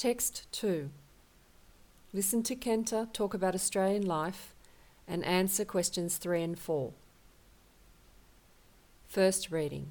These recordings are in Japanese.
Text 2. Listen to Kenta talk about Australian life and answer questions 3 and 4. First reading.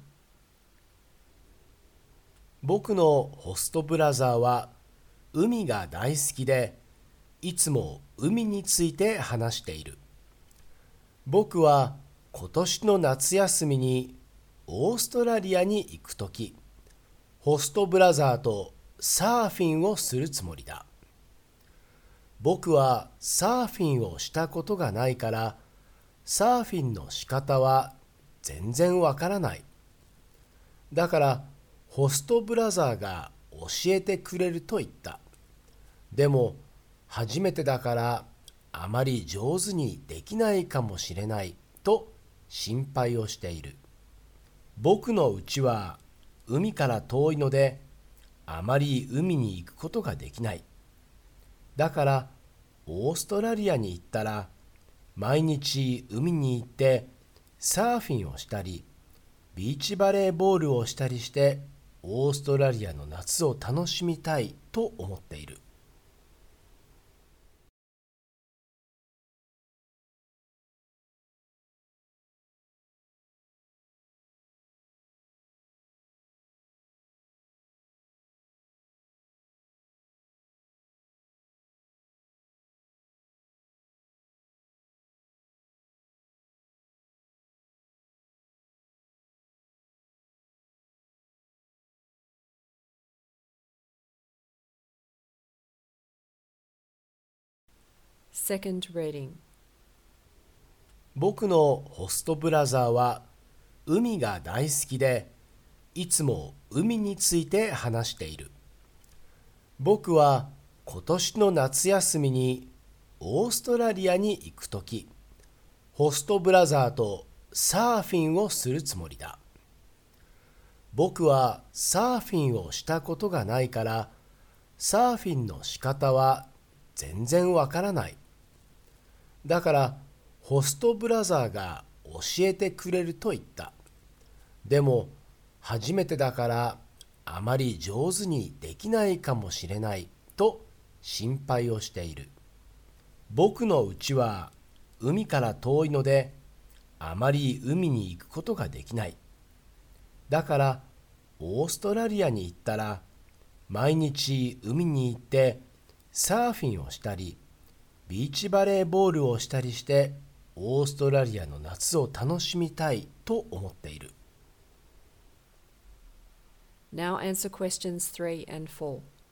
僕のホストブラザーは海が大好きで、いつも海について話している。僕は今年の夏休みにオーストラリアに行くとき、ホストブラザーとサーフィンをするつもりだ。僕はサーフィンをしたことがないから、サーフィンの仕方は全然わからない。だから、ホストブラザーが教えてくれると言った。でも、初めてだからあまり上手にできないかもしれないと心配をしている。僕の家は海から遠いので、あまり海に行くことができない。だから、オーストラリアに行ったら、毎日海に行ってサーフィンをしたり、ビーチバレーボールをしたりして、オーストラリアの夏を楽しみたいと思っている。 Second reading. 僕のホストブラザーは海が大好きで、いつも海について話している。僕は今年の夏休みにオーストラリアに行くとき、ホストブラザーとサーフィンをするつもりだ。僕はサーフィンをしたことがないから、サーフィンの仕方は全然わからない。だから、ホストブラザーが教えてくれると言った。でも、初めてだからあまり上手にできないかもしれないと心配をしている。僕の家は海から遠いので、あまり海に行くことができない。だから、オーストラリアに行ったら、毎日海に行ってサーフィンをしたり、ビーチバレーボールをしたりして、オーストラリアの夏を楽しみたいと思っている。 Now answer questions 3 and 4.